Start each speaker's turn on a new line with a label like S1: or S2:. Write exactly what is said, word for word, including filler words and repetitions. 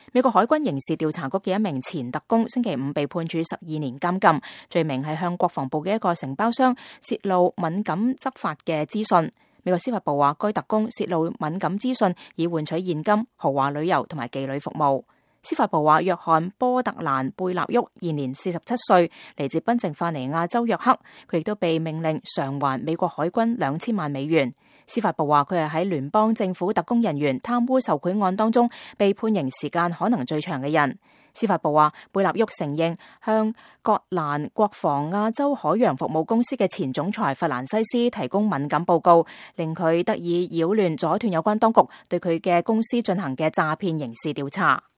S1: 美國海軍刑事調查局嘅一名前特工星期五被判處十二年監禁，罪名係向國防部嘅一個承包商泄露敏感執法嘅資訊。美國司法部話，該特工泄露敏感資訊以換取現金、豪華旅遊同埋妓女服務。司法部話，約翰波特蘭貝納沃現年四十七歲，嚟自賓夕法尼亞州約克，佢亦都被命令償還美國海軍兩千萬美元。司法部話，佢係喺聯邦政府特工人員貪污受賄案當中被判刑時間可能最長嘅人。司法部話，貝納沃承認向葛蘭國防亞洲海洋服務公司嘅前總裁弗蘭西斯提供敏感報告，令佢得以擾亂阻斷有關當局對佢嘅公司進行嘅詐騙刑事調查。